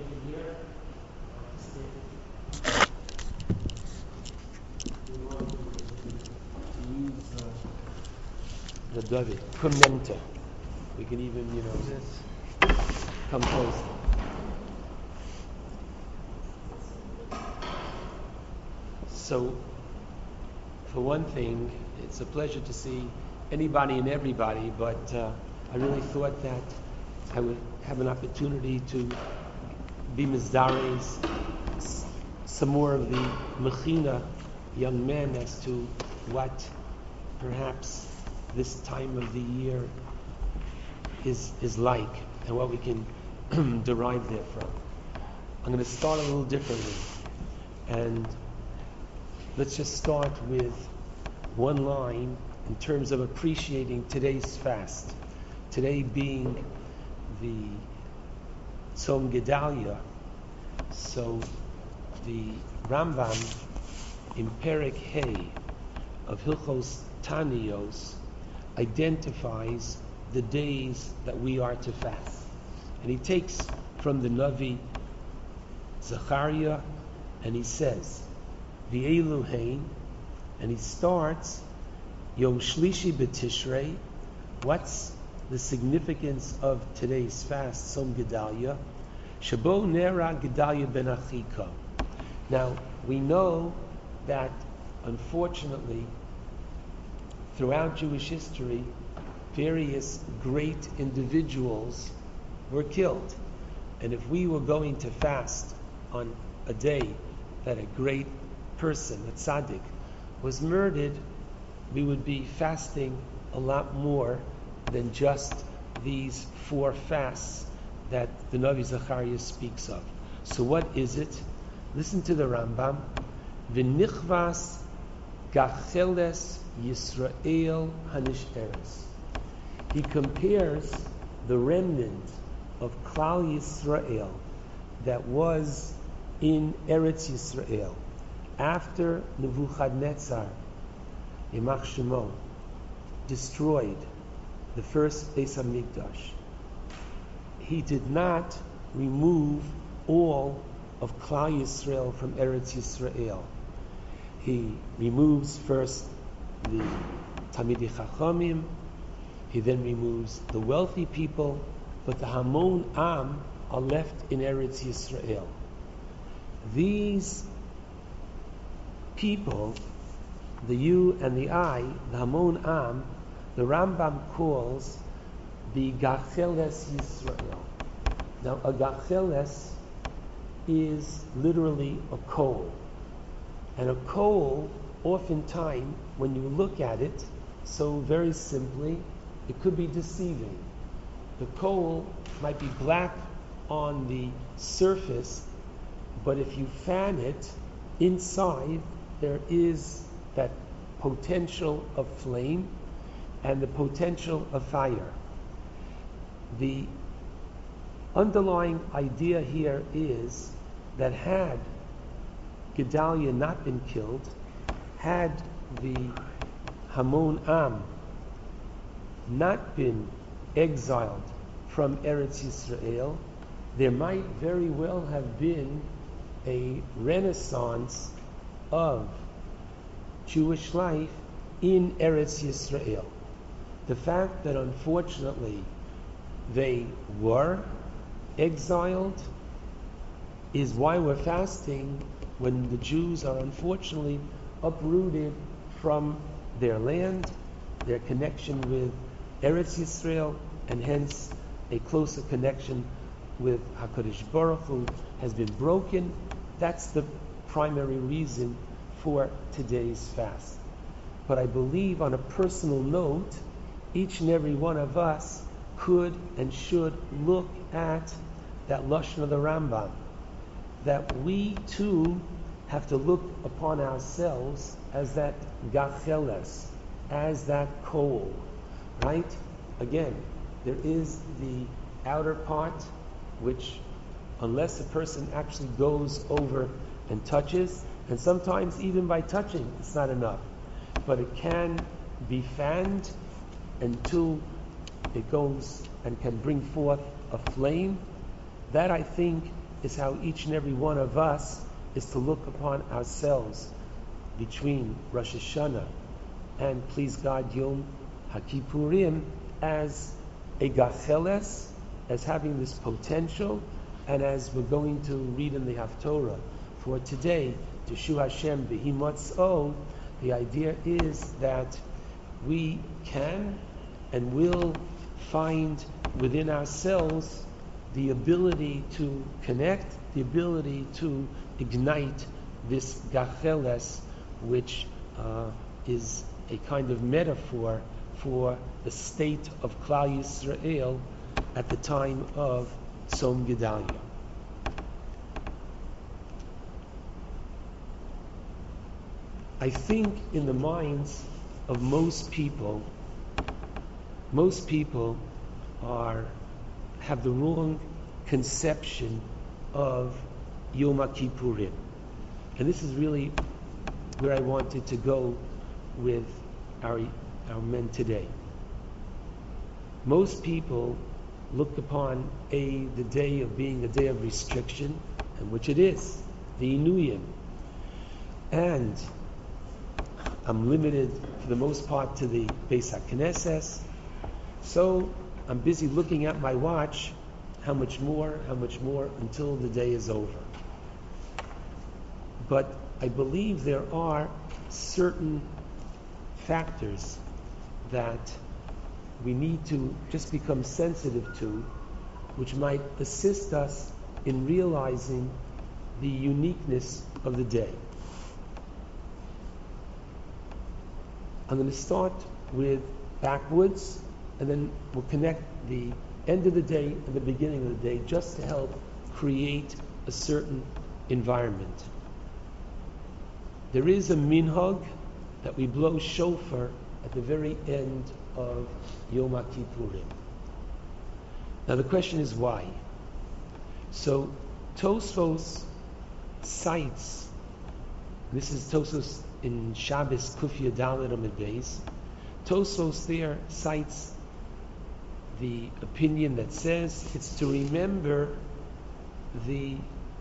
The David, Kumenta. We can even, come close. So, for one thing, it's a pleasure to see anybody and everybody, but I really thought that I would have an opportunity to be Mizdares, some more of the Mechina young men as to what perhaps this time of the year is like and what we can derive therefrom. I'm going to start a little differently, and let's just start with one line in terms of appreciating today's fast. Today being the Tzom Gedalia. So the Rambam in Perek Hey of Hilchos Taniyos identifies the days that we are to fast. And he takes from the Navi Zechariah and he says, V'elu hein, and he starts Yom Shlishi B'Tishrei. What's the significance of today's fast, Tzom Gedalia? Shabo Nera Gedalia Ben Achika. Now, we know that, unfortunately, throughout Jewish history, various great individuals were killed. And if we were going to fast on a day that a great person, a tzaddik, was murdered, we would be fasting a lot more than just these 4 fasts that the Navi Zechariah speaks of. So what is it? Listen to the Rambam. V'nichvas gacheles Yisrael Hanisheres. He compares the remnant of Klal Yisrael that was in Eretz Yisrael after Nebuchadnezzar, Yimach Shemo, destroyed the first Beis Hamikdash. He did not remove all of Klal Yisrael from Eretz Yisrael. He removes first the Talmidei Chachamim, he then removes the wealthy people, but the Hamon Am are left in Eretz Yisrael. These people, the you and the I, the Hamon Am, the Rambam calls the Gacheles Yisrael. Now, a Gacheles is literally a coal. And a coal, oftentimes, when you look at it, so very simply, it could be deceiving. The coal might be black on the surface, but if you fan it, inside there is that potential of flame and the potential of fire. The underlying idea here is that had Gedalia not been killed, had the Hamon Am not been exiled from Eretz Yisrael, there might very well have been a renaissance of Jewish life in Eretz Yisrael. The fact that unfortunately they were exiled is why we're fasting when the Jews are unfortunately uprooted from their land, their connection with Eretz Yisrael, and hence a closer connection with HaKadosh Baruch Hu has been broken. That's the primary reason for today's fast. But I believe, on a personal note, each and every one of us could and should look at that Lashon of the Rambam, that we too have to look upon ourselves as that gacheles, as that coal, right? Again, there is the outer part, which unless a person actually goes over and touches, and sometimes even by touching, it's not enough, but it can be fanned until it goes and can bring forth a flame. That, I think, is how each and every one of us is to look upon ourselves between Rosh Hashanah and, please God, Yom HaKippurim as a gacheles, as having this potential, and as we're going to read in the Haftorah for today, Teshu Hashem B'Himatz'o, the idea is that we can and will find within ourselves the ability to connect, the ability to ignite this gacheles, which is a kind of metaphor for the state of Klal Yisrael at the time of Tzom Gedalia. I think in the minds of most people have the wrong conception of Yom Kippurim. And this is really where I wanted to go with our men today. Most people look upon the day of being a day of restriction, and which it is, the Inuyim. And I'm limited for the most part to the Beis HaKnesses, so I'm busy looking at my watch, how much more, until the day is over. But I believe there are certain factors that we need to just become sensitive to, which might assist us in realizing the uniqueness of the day. I'm going to start with backwards, and then we'll connect the end of the day and the beginning of the day just to help create a certain environment. There is a minhag that we blow shofar at the very end of Yom Kippurim. Now the question is why? So Tosfos cites, this is Tosfos in Shabbos Kufya Dalet Amud Beis, Tosfos there cites the opinion that says it's to remember the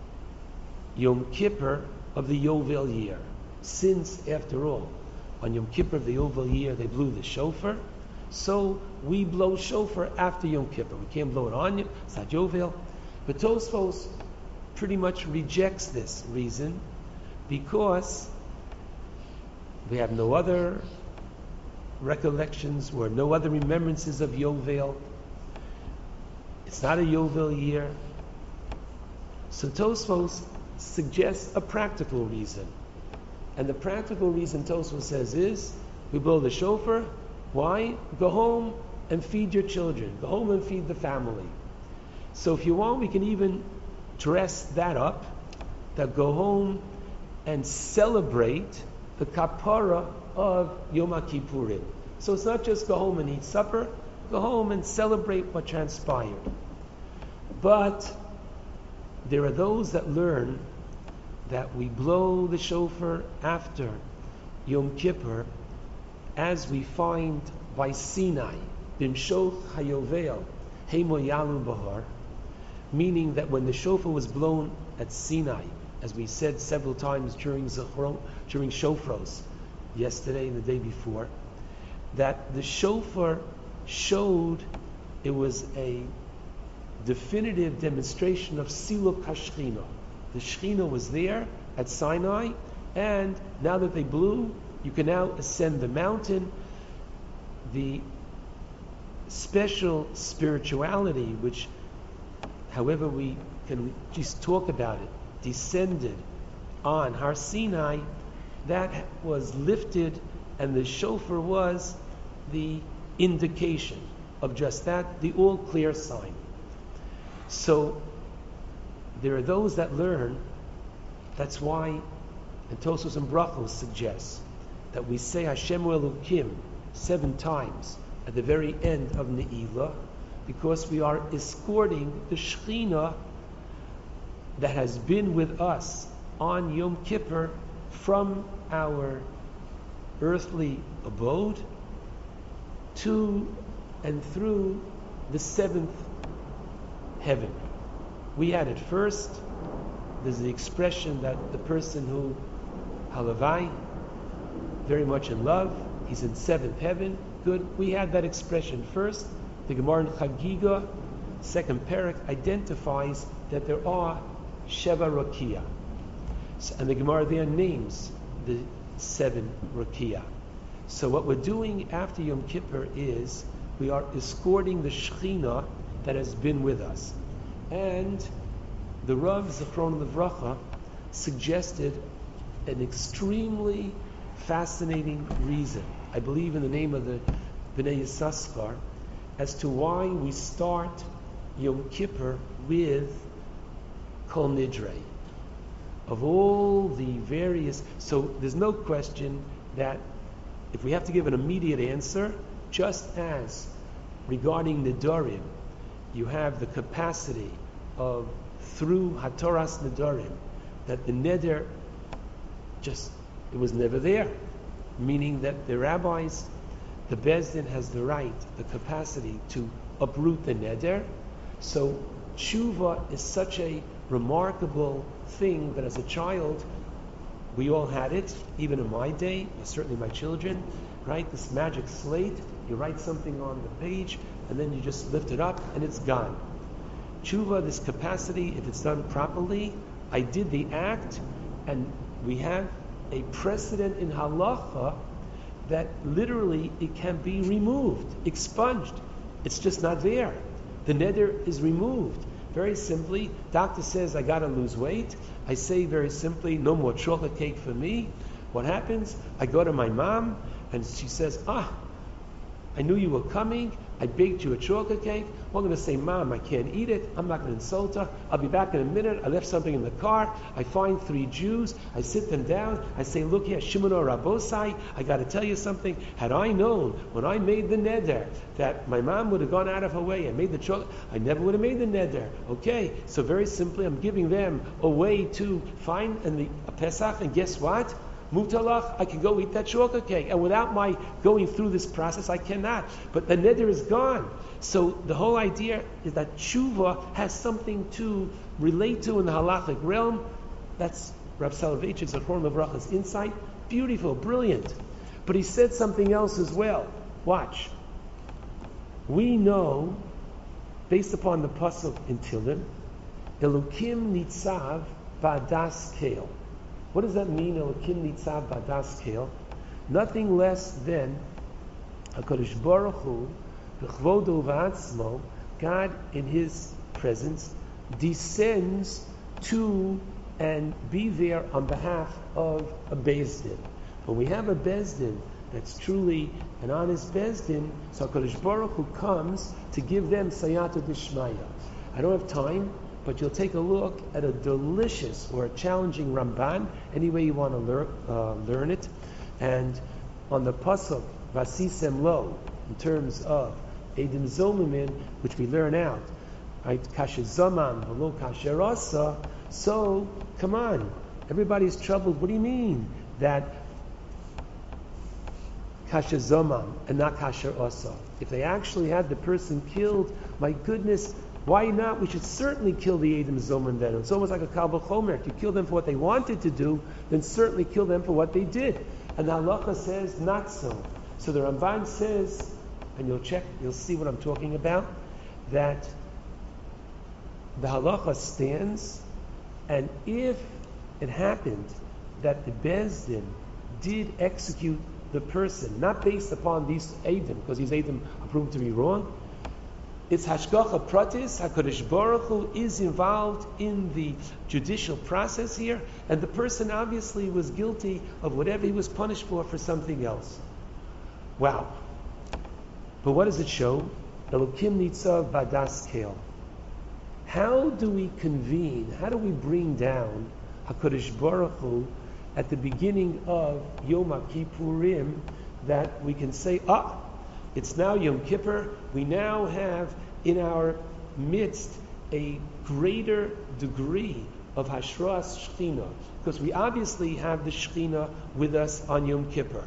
Yom Kippur of the Yovel year. Since, after all, on Yom Kippur of the Yovel year they blew the shofar, so we blow shofar after Yom Kippur. We can't blow it on Yom, it's not Yovel. But Tosfos pretty much rejects this reason because we have no other recollections or no other remembrances of Yovel. It's not a Yovel year. So Tosfos suggests a practical reason. And the practical reason Tosfos says is, we blow the shofar. Why? Go home and feed your children. Go home and feed the family. So if you want, we can even dress that up, that go home and celebrate the kapara of Yom Kippurim. So it's not just go home and eat supper, go home and celebrate what transpired. But there are those that learn that we blow the shofar after Yom Kippur, as we find by Sinai, Bimshoch Hayovel, Heimo Yalu Bahar, meaning that when the shofar was blown at Sinai, as we said several times during Shofros, yesterday and the day before, that the shofar showed it was a definitive demonstration of Siluk HaShechina. The Shechina was there at Sinai, and now that they blew, you can now ascend the mountain. The special spirituality, which, however we can just talk about it, descended on Har Sinai, that was lifted, and the shofar was the indication of just that, the all clear sign. So there are those that learn, that's why, and Tosfos and Brachos suggests that we say Hashem Elokim 7 times at the very end of Ne'ilah, because we are escorting the Shechina that has been with us on Yom Kippur from our earthly abode to and through the 7th heaven. We had it first, there's the expression that the person who halavai, very much in love, he's in seventh heaven. Good. We had that expression first. The Gemara in Chagiga, second parak, identifies that there are Sheva Rakia. And the Gemara there names the 7 Rakia. So what we're doing after Yom Kippur is we are escorting the Shechina that has been with us. And the Rav Zichron Livracha suggested an extremely fascinating reason, I believe in the name of the Bnei Yissaschar, as to why we start Yom Kippur with Kol Nidrei. Of all the various, so there's no question that if we have to give an immediate answer, just as regarding Nidorim, you have the capacity of, through Hatoras Nidorim, that the Neder it was never there. Meaning that the rabbis, the Beis Din has the right, the capacity to uproot the Neder. So tshuva is such a remarkable thing that as a child, we all had it, even in my day, certainly my children, right? This magic slate, you write something on the page, and then you just lift it up, and it's gone. Tshuva, this capacity, if it's done properly, I did the act, and we have a precedent in halacha that literally it can be removed, expunged. It's just not there. The neder is removed. Very simply, doctor says I gotta lose weight. I say very simply, no more chocolate cake for me. What happens? I go to my mom and she says, I knew you were coming. I baked you a chocolate cake. Well, I'm going to say, Mom, I can't eat it. I'm not going to insult her. I'll be back in a minute. I left something in the car. I find 3 Jews. I sit them down. I say, look here, Shimon or Rabosai, I got to tell you something. Had I known when I made the neder that my mom would have gone out of her way and made the chocolate, I never would have made the neder. Okay, so very simply, I'm giving them a way to find in the Pesach, and guess what? Mutalach, I can go eat that chocolate cake. And without my going through this process, I cannot. But the neder is gone. So the whole idea is that tshuva has something to relate to in the halachic realm. That's Rav Soloveitchik Zichron Livracha's insight. Beautiful, brilliant. But he said something else as well. Watch. We know, based upon the pasuk in Tehillim, Elokim nitzav ba'adas keil. What does that mean, Elokim nitzav ba'adas keil? Nothing less than HaKadosh Baruch Hu, b'chvodo v'atzmo, God in His presence descends to and be there on behalf of a Beis Din. When we have a Beis Din that's truly an honest Beis Din, so HaKadosh Baruch Hu comes to give them Sayata Dishmaya. I don't have time, but you'll take a look at a delicious or a challenging Ramban, any way you want to learn it. And on the pasuk Vasisem Lo, in terms of Edim Zomimin, which we learn out, right? Kasher Zaman, V'lo Kasher Asa. So, come on, everybody's troubled. What do you mean that Kasher Zaman and not Kasher Asa? If they actually had the person killed, my goodness, why not? We should certainly kill the Edom Zoman then. It's almost like a Kal V'chomer. If you kill them for what they wanted to do, then certainly kill them for what they did. And the halacha says not so. So the Ramban says, and you'll see what I'm talking about, that the halacha stands, and if it happened that the Beis Din did execute the person, not based upon these Edom, because these Edom are proved to be wrong, it's hashgacha pratis. HaKadosh Baruch Hu is involved in the judicial process here, and the person obviously was guilty of whatever he was punished for something else. Wow. But what does it show? Elokim nitzav ba'adas keil. How do we convene? How do we bring down HaKadosh Baruch Hu at the beginning of Yom HaKippurim, that we can say, it's now Yom Kippur. We now have in our midst a greater degree of Hashras Shechina, because we obviously have the Shechina with us on Yom Kippur.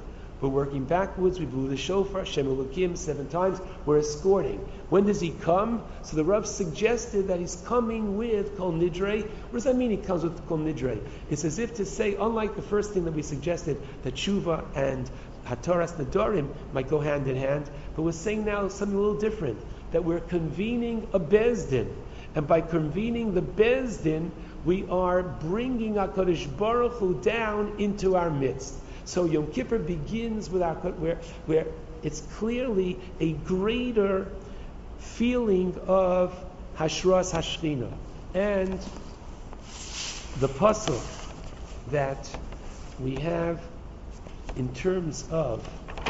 We're working backwards. We blew the shofar, Shem Elokim 7 times. We're escorting. When does he come? So the Rav suggested that he's coming with Kol Nidre. What does that mean he comes with Kol Nidre? It's as if to say, unlike the first thing that we suggested, that Tshuva and Hataras Nedarim might go hand in hand, but we're saying now something a little different, that we're convening a Bezdin. And by convening the Bezdin, we are bringing HaKadosh Baruch Hu down into our midst. So Yom Kippur begins with our where it's clearly a greater feeling of Hashras Hashchina. And the pasuk that we have in terms of,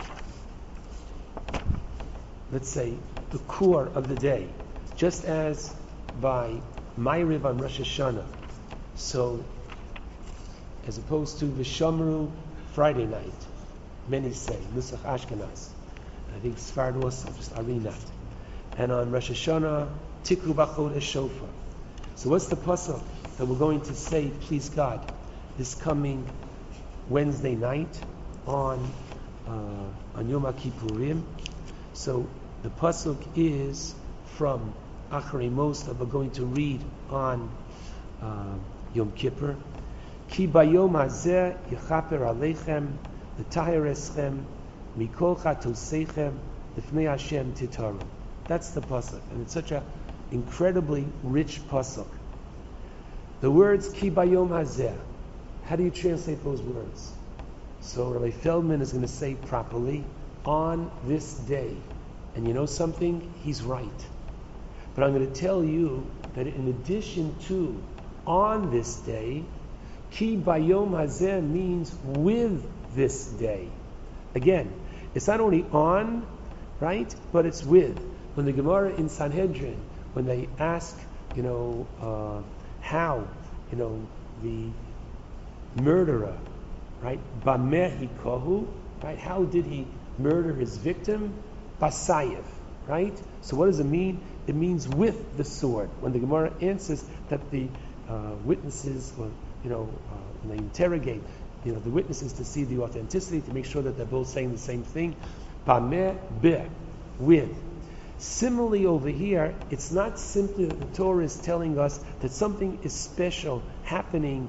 let's say, the core of the day, just as by Ma'ariv on Rosh Hashanah, so as opposed to Vishamru Friday night, many say Nusach Ashkenaz. I think Sfard also just Arinat, and on Rosh Hashanah Tikru B'Chodesh Shofar. So what's the pasuk that we're going to say, please God, this coming Wednesday night on Yom Kippurim? So the pasuk is from Acharei Mos that we're going to read on Yom Kippur. Ki bayom hazeh yechaper aleichem l'taher eschem mikol chatoseichem lifnei Hashem titaru. That's the pasuk, and it's such an incredibly rich pasuk. The words Ki bayom hazeh. How do you translate those words? So Rabbi Feldman is going to say properly, on this day. And you know something? He's right. But I'm going to tell you that in addition to on this day, Ki bayom hazeh means with this day. Again, it's not only on, right, but it's with. When the Gemara in Sanhedrin, when they ask, how, the murderer, right, bameh hikohu, right, how did he murder his victim? Basayev, right? So what does it mean? It means with the sword. When the Gemara answers that the witnesses, when they interrogate, the witnesses to see the authenticity, to make sure that they're both saying the same thing, bameh beh, with. Similarly over here, it's not simply that the Torah is telling us that something is special happening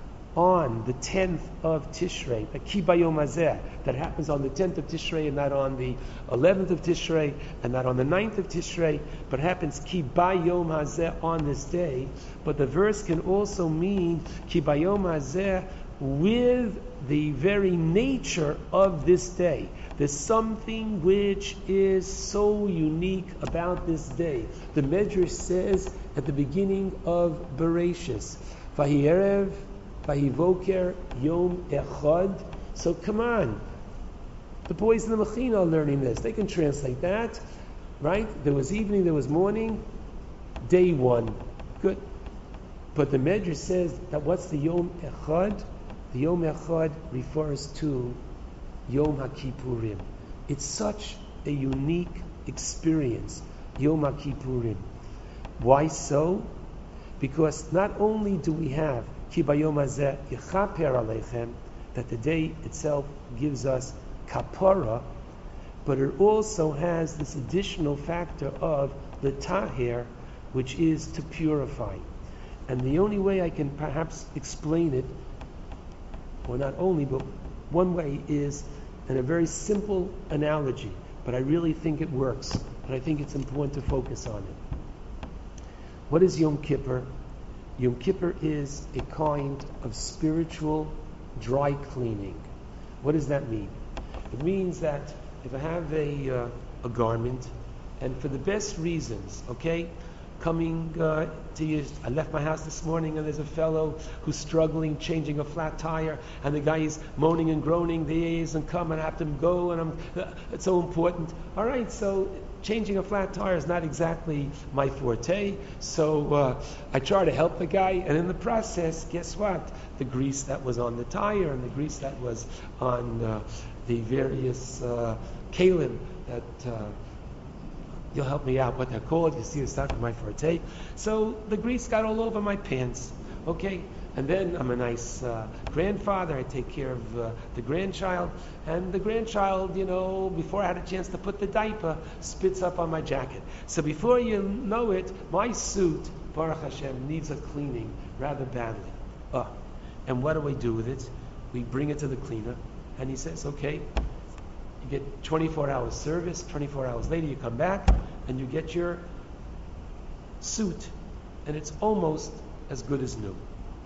on the 10th of Tishrei, the Ki Bayom Hazeh, that happens on the 10th of Tishrei and not on the 11th of Tishrei and not on the 9th of Tishrei, but happens Ki Bayom Hazeh on this day. But the verse can also mean Ki Bayom Hazeh with the very nature of this day. There's something which is so unique about this day. The Medrash says at the beginning of Bereshis, Vahiyerev Vahivoker Yom Echad. So come on, the boys in the Mechina are learning this. They can translate that, right? There was evening, there was morning, day one. Good. But the Medrash says that what's the Yom Echad? The Yom Echad refers to Yom HaKippurim. It's such a unique experience, Yom HaKippurim. Why so? Because not only do we have Ki bayom hazeh yechaper aleichem, that the day itself gives us kapara, but it also has this additional factor of the tahir, which is to purify. And the only way I can perhaps explain it, or not only, but one way is in a very simple analogy, but I really think it works, and I think it's important to focus on it. What is Yom Kippur? Yom Kippur is a kind of spiritual dry cleaning. What does that mean? It means that if I have a garment, and for the best reasons, coming to you, I left my house this morning and there's a fellow who's struggling changing a flat tire, and the guy is moaning and groaning, the AA isn't come, and I have to go, and it's so important. All right, so changing a flat tire is not exactly my forte, so I try to help the guy, and in the process, guess what? The grease that was on the tire and the grease that was on the various kalim that you'll help me out what they're called. You see, it's not my forte. So the grease got all over my pants. Okay, And then I'm a nice grandfather. I take care of the grandchild. And the grandchild, before I had a chance to put the diaper, spits up on my jacket. So before you know it, my suit, Baruch Hashem, needs a cleaning rather badly. And what do we do with it? We bring it to the cleaner. And he says, okay, you get 24 hours service. 24 hours later, you come back and you get your suit. And it's almost as good as new.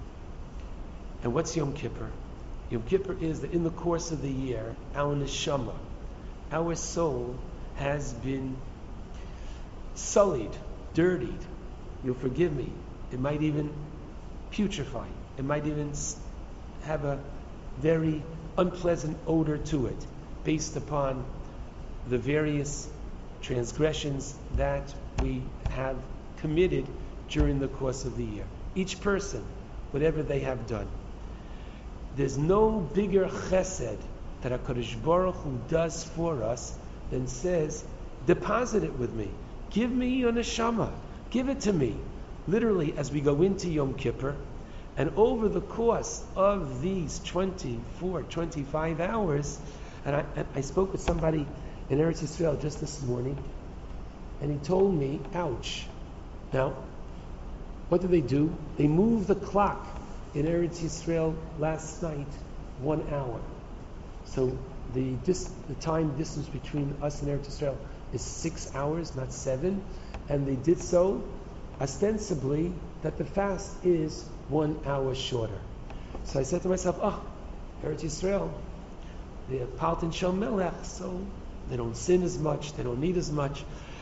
And what's Yom Kippur? Yom Kippur is that in the course of the year, our neshama, our soul, has been sullied, dirtied. You'll forgive me. It might even putrefy. It might even have a very unpleasant odor to it, based upon the various transgressions that we have committed during the course of the year. Each person, whatever they have done. There's no bigger chesed that HaKadosh Baruch Hu does for us than says, deposit it with me. Give me your neshama. Give it to me. Literally, as we go into Yom Kippur, and over the course of these 24, 25 hours, and I spoke with somebody in Eretz Yisrael just this morning, and he told me, ouch. Now, what do? They moved the clock in Eretz Yisrael last night 1 hour. So the time distance between us and Eretz Yisrael is 6 hours, not 7. And they did so ostensibly that the fast is 1 hour shorter. So I said to myself, Eretz Yisrael, the Paltan Shom Melech, so they don't sin as much, they don't need as much.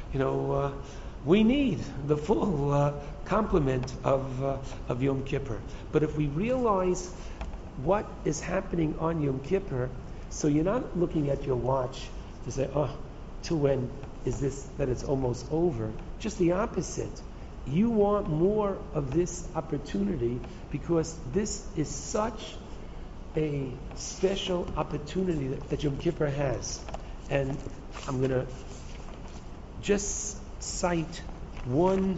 We need the full complement of Yom Kippur. But if we realize what is happening on Yom Kippur, so you're not looking at your watch to say, to when is this, that it's almost over. Just the opposite. You want more of this opportunity because this is such a special opportunity that Yom Kippur has. And I'm going to just cite one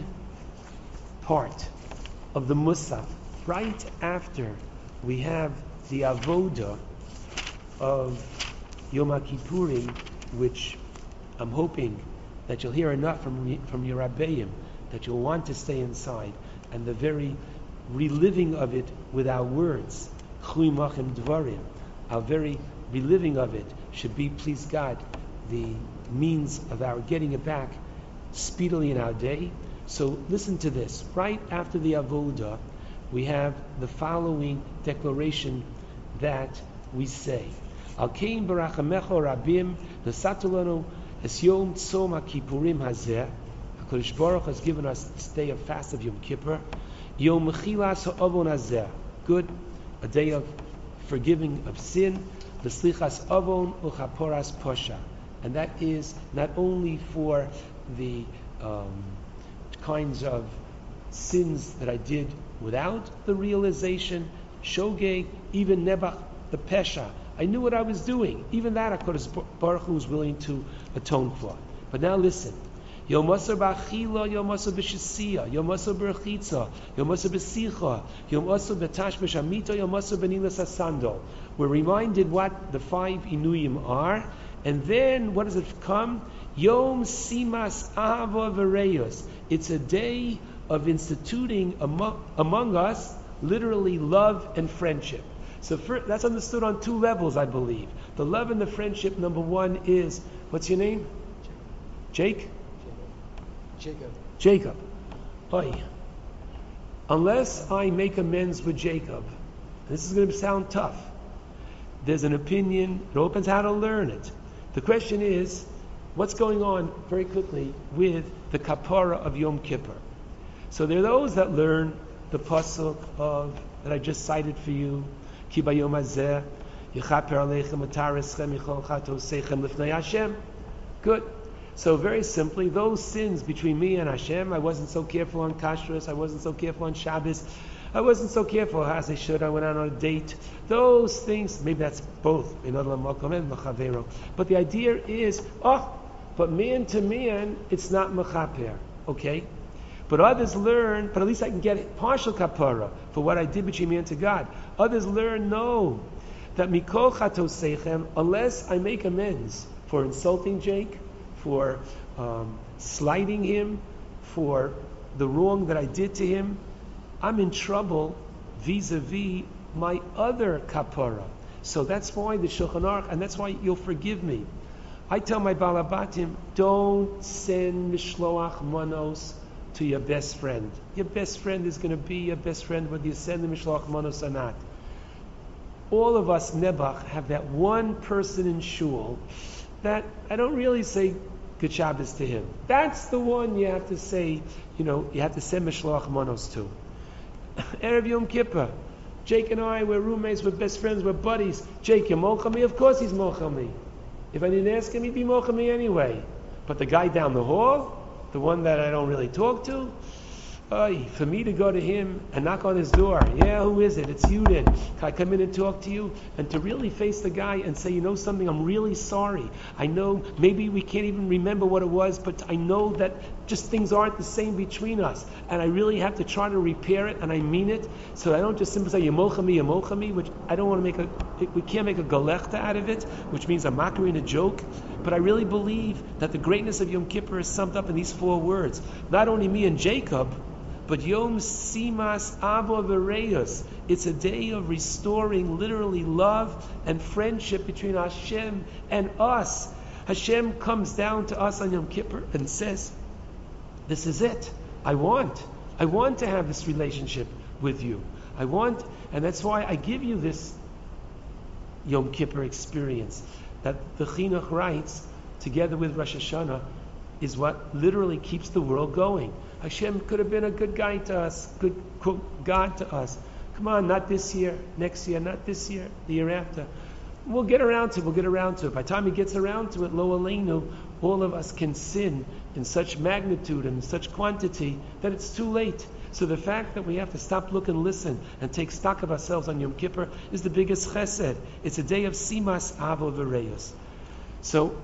part of the Musaf right after we have the avoda of Yom Kippurim, which I'm hoping that you'll hear enough from your Rabbeim that you'll want to stay inside, and the very reliving of it with our words, Chui Machem Dvarim, our very reliving of it should be, please God, the means of our getting it back speedily in our day. So listen to this. Right after the avoda, we have the following declaration that we say: Al kein barachamecho rabim nesatulanu es yom tzom HaKippurim hazeh. HaKadosh Baruch has given us this day of fast of Yom Kippur. Yom mechilas ha'avon hazeh. Good, a day of forgiving of sin. L'slichas avon u'chaporas posha. And that is not only for the kinds of sins that I did without the realization, shogeg, even nebach, the pesha. I knew what I was doing. Even that HaKadosh Baruch Hu was willing to atone for. But now listen. Yom Asar b'achila, Yom Asar b'shesiya, Yom Asar b'rechitza, Yom Asar b'sicha, Yom Asar b'tash b'shamita, Yom Asar b'nilas hasandal. We're reminded what the 5 inuyim are. And then, what does it come? Yom Simas Ahava V'Reyos. It's a day of instituting among us, literally, love and friendship. So that's understood on 2 levels, I believe. The love and the friendship, number 1 is, what's your name? Jake? Jacob. Oy. Unless I make amends with Jacob, this is going to sound tough. There's an opinion, it opens how to learn it. The question is, what's going on, very quickly, with the kapara of Yom Kippur? So there are those that learn the pasuk of that I just cited for you, Ki bayom hazeh yichaper aleichem atareschem yichol chatoseichem lifnei Hashem. Good. So very simply, those sins between me and Hashem, I wasn't so careful on kashrus, I wasn't so careful on Shabbos, I wasn't so careful as I should, I went out on a date. Those things, maybe that's both, but the idea is, but man to man, it's not mechaper, okay? But others learn, but at least I can get partial kapara for what I did between me and to God. Others learn, no, that mikol chatosechem, unless I make amends for insulting Jake, for slighting him, for the wrong that I did to him, I'm in trouble vis-a-vis my other kapara. So that's why the Shulchan Aruch, and that's why you'll forgive me. I tell my balabatim, don't send mishloach manos to your best friend. Your best friend is going to be your best friend whether you send the mishloach manos or not. All of us Nebuch have that one person in shul that I don't really say good Shabbos to him. That's the one you have to say, you have to send mishloach manos to. Erev Yom Kippur, Jake and I, we're roommates, we're best friends, we're buddies. Jake, you mocha me? Of course he's mocha me. If I didn't ask him, he'd be mocha me anyway. But the guy down the hall, the one that I don't really talk to, for me to go to him and knock on his door, yeah, who is it? It's you then. Can I come in and talk to you? And to really face the guy and say, you know something, I'm really sorry. I know maybe we can't even remember what it was, but I know that just things aren't the same between us. And I really have to try to repair it, and I mean it. So I don't just simply say, Yemocha me, which I don't want to we can't make a galechta out of it, which means a mockery and a joke. But I really believe that the greatness of Yom Kippur is summed up in these 4 words. Not only me and Jacob, but Yom Simas Avo V'Reus. It's a day of restoring literally love and friendship between Hashem and us. Hashem comes down to us on Yom Kippur and says, this is it. I want to have this relationship with you. And that's why I give you this Yom Kippur experience that the Chinuch writes, together with Rosh Hashanah, is what literally keeps the world going. Hashem could have been a good guy to us, good God to us. Come on, not this year, next year, not this year, the year after. We'll get around to it. By the time he gets around to it, Lo Aleinu, all of us can sin in such magnitude and in such quantity that it's too late. So the fact that we have to stop, look, and listen and take stock of ourselves on Yom Kippur is the biggest chesed. It's a day of Simas Avo V'Reus. So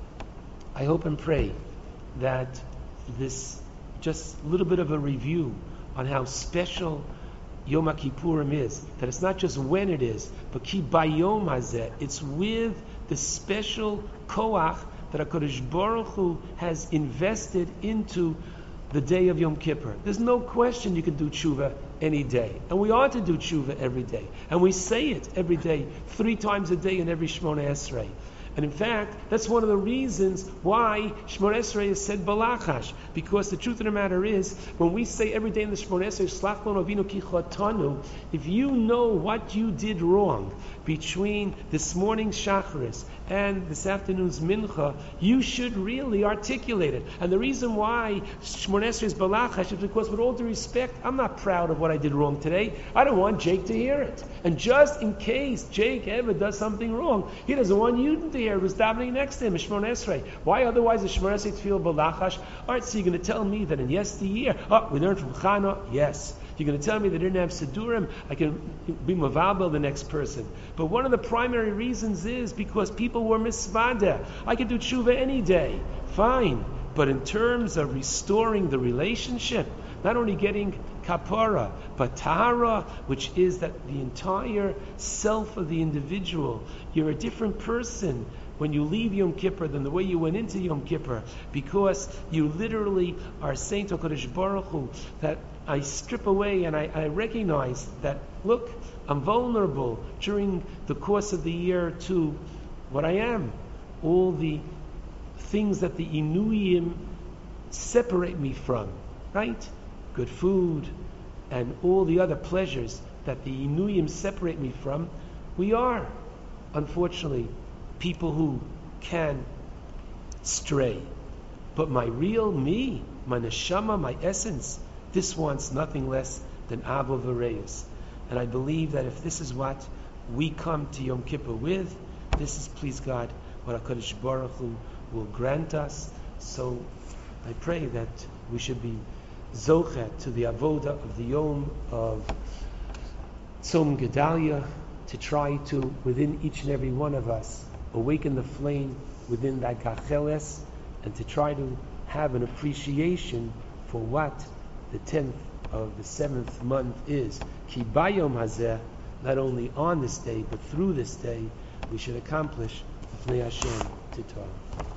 I hope and pray that this just a little bit of a review on how special Yom Kippurim is, that it's not just when it is, but ki bayom hazeh, it's with the special koach that HaKadosh Baruch Hu has invested into the day of Yom Kippur. There's no question you can do tshuva any day. And we ought to do tshuva every day. And we say it every day, 3 times a day in every Shmona Esrei. And in fact, that's one of the reasons why Shmona Esrei is said balachash. Because the truth of the matter is, when we say every day in the Shmona Esrei, Slach lanu avinu ki chatanu, if you know what you did wrong between this morning's Shacharis and this afternoon's Mincha, you should really articulate it. And the reason why Shmona Esrei is balachash is because, with all due respect, I'm not proud of what I did wrong today. I don't want Jake to hear it. And just in case Jake ever does something wrong, he doesn't want you to hear who's davening next to him, Shmona Esrei. Why otherwise is Shmona Esrei feel balachash? All right, so you're going to tell me that in yesteryear, we learned from Chana? Yes. You're going to tell me that I didn't have Sidurim? I can be Mavabel the next person. But one of the primary reasons is because people were misvada. I could do tshuva any day. Fine. But in terms of restoring the relationship, not only getting kapara, but tahara, which is that the entire self of the individual, you're a different person when you leave Yom Kippur than the way you went into Yom Kippur, because you literally are saying to HaKadosh Baruch Hu that I strip away and I recognize that, look, I'm vulnerable during the course of the year to what I am. All the things that the Inuyim separate me from, right? Good food and all the other pleasures that the Inuyim separate me from. We are, unfortunately, people who can stray. But my real me, my neshama, my essence, this wants nothing less than Avo V'Reus. And I believe that if this is what we come to Yom Kippur with, this is, please God, what HaKadosh Baruch Hu will grant us. So I pray that we should be zochet to the avoda of the Yom of Tzom Gedalia, to try to, within each and every one of us, awaken the flame within that gacheles, and to try to have an appreciation for what the 10th of the 7th month is Ki Bayom Hazeh, not only on this day, but through this day, we should accomplish L'fnei Hashem Titah.